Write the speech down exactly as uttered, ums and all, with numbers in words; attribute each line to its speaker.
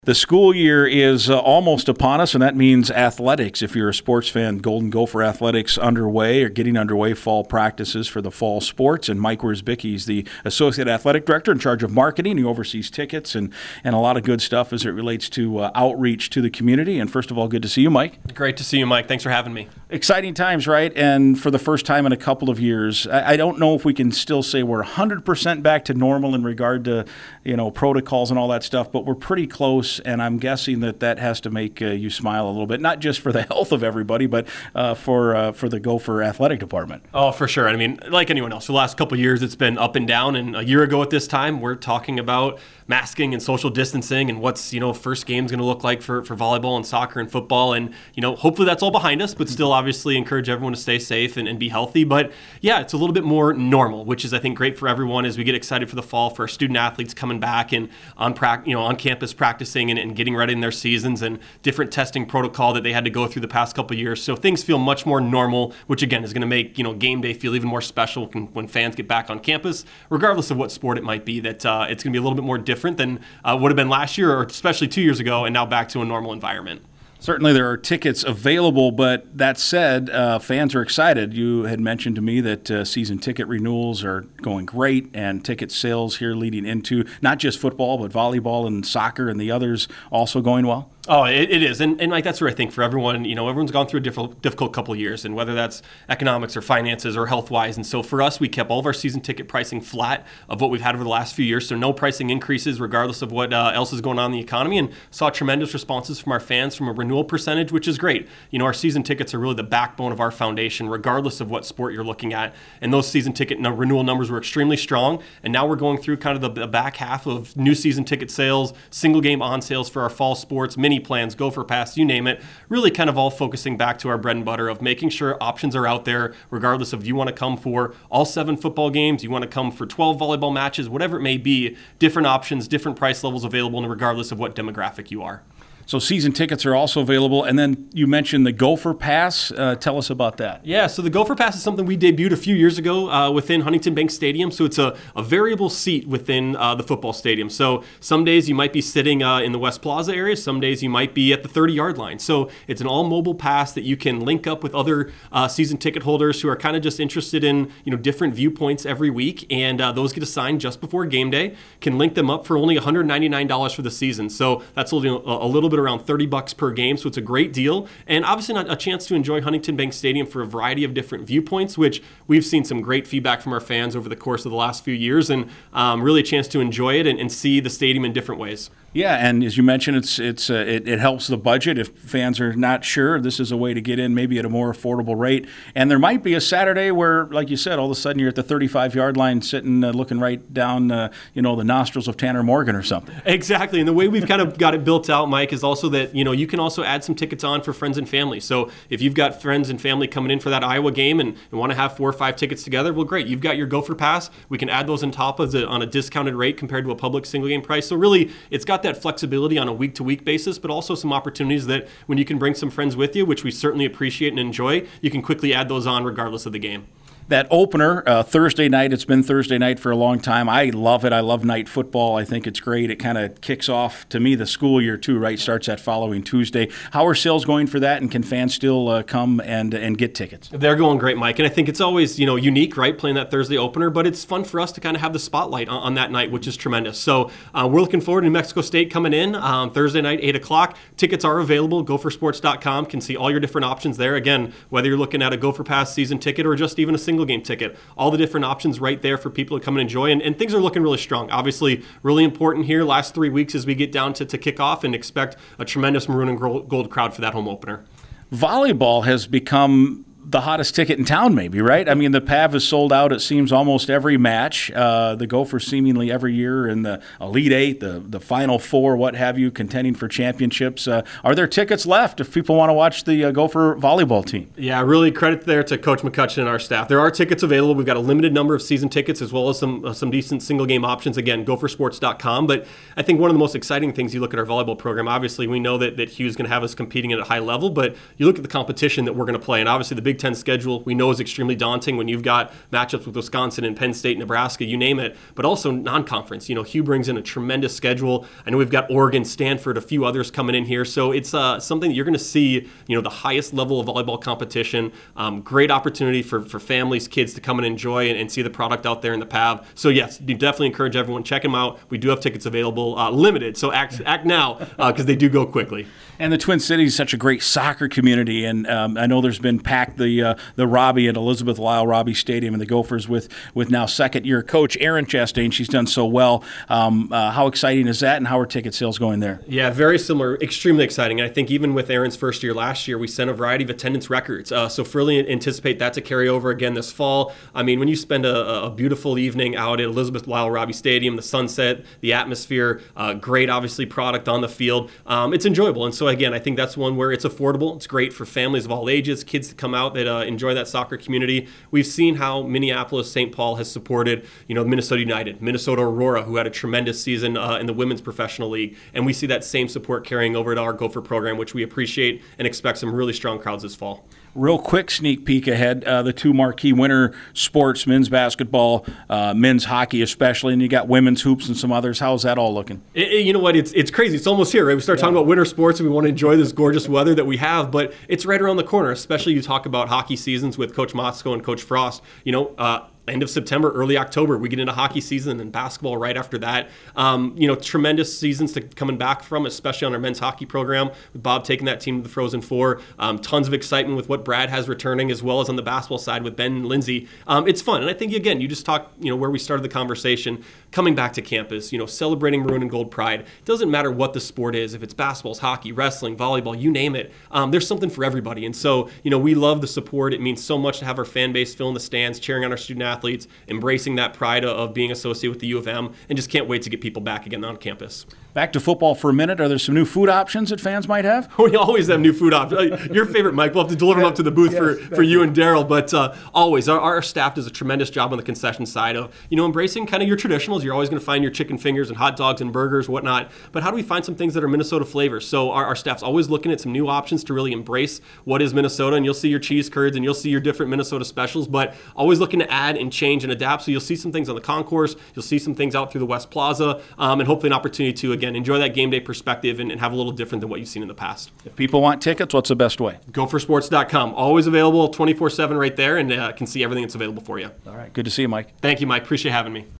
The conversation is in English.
Speaker 1: The school year is uh, almost upon us, and that means athletics. If you're a sports fan, Golden Gopher Athletics underway or getting underway fall practices for the fall sports. And Mike Wierzbicki is the Associate Athletic Director in charge of marketing. He oversees tickets and, and a lot of good stuff as it relates to uh, outreach to the community. And first of all, good to see you, Mike.
Speaker 2: Great to see you, Mike. Thanks for having me.
Speaker 1: Exciting times, right? And for the first time in a couple of years, I, I don't know if we can still say we're one hundred percent back to normal in regard to, you know, protocols and all that stuff, but we're pretty close. And I'm guessing that that has to make uh, you smile a little bit, not just for the health of everybody, but uh, for uh, for the Gopher Athletic Department.
Speaker 2: Oh, for sure. I mean, like anyone else, for the last couple of years, it's been up and down. And a year ago at this time, we're talking about masking and social distancing and what's, you know, first game's going to look like for, for volleyball and soccer and football. And, you know, hopefully that's all behind us, but still obviously encourage everyone to stay safe and, and be healthy. But yeah, it's a little bit more normal, which is, I think, great for everyone as we get excited for the fall, for our student athletes coming back and on, pra- you know, on campus practicing and, and getting ready in their seasons and different testing protocol that they had to go through the past couple of years. So things feel much more normal, which again is going to make, you know, game day feel even more special when, when fans get back on campus, regardless of what sport it might be, that uh, it's going to be a little bit more different than uh, would have been last year or especially two years ago, and now back to a normal environment.
Speaker 1: Certainly there are tickets available, but that said, uh, fans are excited. You had mentioned to me that uh, season ticket renewals are going great and ticket sales here leading into not just football, but volleyball and soccer and the others also going well.
Speaker 2: Oh, it, it is. And, and like that's where I think for everyone, you know, everyone's gone through a difficult, difficult couple of years, and whether that's economics or finances or health-wise. And so for us, we kept all of our season ticket pricing flat of what we've had over the last few years. So no pricing increases regardless of what uh, else is going on in the economy, and saw tremendous responses from our fans from a renewal percentage, which is great. You know, our season tickets are really the backbone of our foundation, regardless of what sport you're looking at. And those season ticket no- renewal numbers were extremely strong. And now we're going through kind of the, the back half of new season ticket sales, single game on sales for our fall sports, mini plans, Gopher Pass, you name it, really kind of all focusing back to our bread and butter of making sure options are out there, regardless of you want to come for all seven football games, you want to come for twelve volleyball matches, whatever it may be, different options, different price levels available, and regardless of what demographic you are.
Speaker 1: So season tickets are also available. And then you mentioned the Gopher Pass. Uh, tell us about that.
Speaker 2: Yeah, so the Gopher Pass is something we debuted a few years ago uh, within Huntington Bank Stadium. So it's a, a variable seat within uh, the football stadium. So some days you might be sitting uh, in the West Plaza area. Some days you might be at the thirty-yard line. So it's an all-mobile pass that you can link up with other uh, season ticket holders who are kind of just interested in, you know, different viewpoints every week. And uh, those get assigned just before game day. Can link them up for only one hundred ninety-nine dollars for the season. So that's a little, a little bit around thirty bucks per game, so it's a great deal, and obviously not a chance to enjoy Huntington Bank Stadium for a variety of different viewpoints, which we've seen some great feedback from our fans over the course of the last few years, and um, really a chance to enjoy it and, and see the stadium in different ways.
Speaker 1: Yeah, and as you mentioned, it's it's uh, it, it helps the budget. If fans are not sure, this is a way to get in maybe at a more affordable rate. And there might be a Saturday where, like you said, all of a sudden you're at the thirty-five-yard line sitting, uh, looking right down, uh, you know, the nostrils of Tanner Morgan or something.
Speaker 2: Exactly, and the way we've kind of got it built out, Mike, is also that, you know, you can also add some tickets on for friends and family. So if you've got friends and family coming in for that Iowa game and, and want to have four or five tickets together, well, great. You've got your Gopher Pass. We can add those on top of the on a discounted rate compared to a public single game price. So really, it's got that flexibility on a week-to-week basis, but also some opportunities that when you can bring some friends with you, which we certainly appreciate and enjoy, you can quickly add those on regardless of the game.
Speaker 1: That opener, uh, Thursday night, it's been Thursday night for a long time. I love it. I love night football. I think it's great. It kind of kicks off, to me, the school year, too, right? Starts that following Tuesday. How are sales going for that, and can fans still uh, come and and get tickets?
Speaker 2: They're going great, Mike. And I think it's always, you know, unique, right, playing that Thursday opener, but it's fun for us to kind of have the spotlight on, on that night, which is tremendous. So uh, we're looking forward to New Mexico State coming in um, Thursday night, eight o'clock. Tickets are available. Gopher Sports dot com can see all your different options there. Again, whether you're looking at a Gopher Pass season ticket or just even a single game ticket, all the different options right there for people to come and enjoy. And, and things are looking really strong. Obviously, really important here last three weeks as we get down to, to kick off, and expect a tremendous maroon and gold crowd for that home opener.
Speaker 1: Volleyball has become the hottest ticket in town, maybe, right? I mean, the P A V is sold out, it seems, almost every match. Uh, the Gophers seemingly every year in the Elite Eight, the, the Final Four, what have you, contending for championships. Uh, are there tickets left if people want to watch the uh, Gopher volleyball team?
Speaker 2: Yeah, really credit there to Coach McCutcheon and our staff. There are tickets available. We've got a limited number of season tickets as well as some uh, some decent single-game options. Again, Gopher Sports dot com. But I think one of the most exciting things, you look at our volleyball program, obviously we know that, that Hugh's going to have us competing at a high level, but you look at the competition that we're going to play, and obviously the Big Big Ten schedule we know is extremely daunting when you've got matchups with Wisconsin and Penn State, Nebraska, you name it, but also non-conference. You know, Hugh brings in a tremendous schedule. I know we've got Oregon, Stanford, a few others coming in here. So it's uh, something that you're going to see, you know, the highest level of volleyball competition. Um, great opportunity for, for families, kids to come and enjoy and, and see the product out there in the P A V. So yes, you definitely encourage everyone, check them out. We do have tickets available, uh, limited, so act, act now because uh, they do go quickly.
Speaker 1: And the Twin Cities is such a great soccer community, and um, I know there's been packed the uh, the Robbie at Elizabeth Lyle Robbie Stadium, and the Gophers with with now second year coach Erin Chastain. She's done so well. Um, uh, how exciting is that, and how are ticket sales going there?
Speaker 2: Yeah, very similar, extremely exciting. And I think even with Erin's first year last year, we sent a variety of attendance records. Uh, so fully anticipate that to carry over again this fall. I mean, when you spend a, a beautiful evening out at Elizabeth Lyle Robbie Stadium, the sunset, the atmosphere, uh, great obviously product on the field, um, it's enjoyable. And so again, I think that's one where it's affordable. It's great for families of all ages, kids to come out that uh, enjoy that soccer community. We've seen how Minneapolis, Saint Paul has supported, you know, Minnesota United, Minnesota Aurora, who had a tremendous season uh, in the Women's Professional League. And we see that same support carrying over to our Gopher program, which we appreciate and expect some really strong crowds this fall.
Speaker 1: Real quick sneak peek ahead, uh, the two marquee winter sports, men's basketball, uh, men's hockey especially, and you got women's hoops and some others. How's that all looking?
Speaker 2: It, it, you know what? It's it's crazy. It's almost here, right? We start yeah. talking about winter sports and we want to enjoy this gorgeous weather that we have, but it's right around the corner, especially you talk about hockey seasons with Coach Motzko and Coach Frost. You know, uh, end of September, early October, we get into hockey season and basketball right after that. Um, you know, tremendous seasons to coming back from, especially on our men's hockey program, with Bob taking that team to the Frozen Four. Um, tons of excitement with what Brad has returning, as well as on the basketball side with Ben and Lindsay. Um, it's fun. And I think, again, you just talk, you know, where we started the conversation, coming back to campus, you know, celebrating maroon and gold pride. It doesn't matter what the sport is, if it's basketball, hockey, wrestling, volleyball, you name it. Um, there's something for everybody. And so, you know, we love the support. It means so much to have our fan base fill in the stands, cheering on our student athletes, embracing that pride of being associated with the U of M, and just can't wait to get people back again on campus.
Speaker 1: Back to football for a minute. Are there some new food options that fans might have?
Speaker 2: We always have new food options. Your favorite, Mike. We'll have to deliver them up to the booth yes, for, for you and Daryl. But uh, always, our, our staff does a tremendous job on the concession side of, you know, embracing kind of your traditionals. You're always going to find your chicken fingers and hot dogs and burgers, whatnot. But how do we find some things that are Minnesota flavors? So our, our staff's always looking at some new options to really embrace what is Minnesota. And you'll see your cheese curds and you'll see your different Minnesota specials, but always looking to add and change and adapt. So you'll see some things on the concourse. You'll see some things out through the West Plaza, um, and hopefully an opportunity to, again, enjoy that game day perspective and, and have a little different than what you've seen in the past.
Speaker 1: If people want tickets, what's the best way?
Speaker 2: Gopher sports dot com. Always available twenty-four seven right there, and uh, can see everything that's available for you.
Speaker 1: All right. Good to see you, Mike.
Speaker 2: Thank you, Mike. Appreciate having me.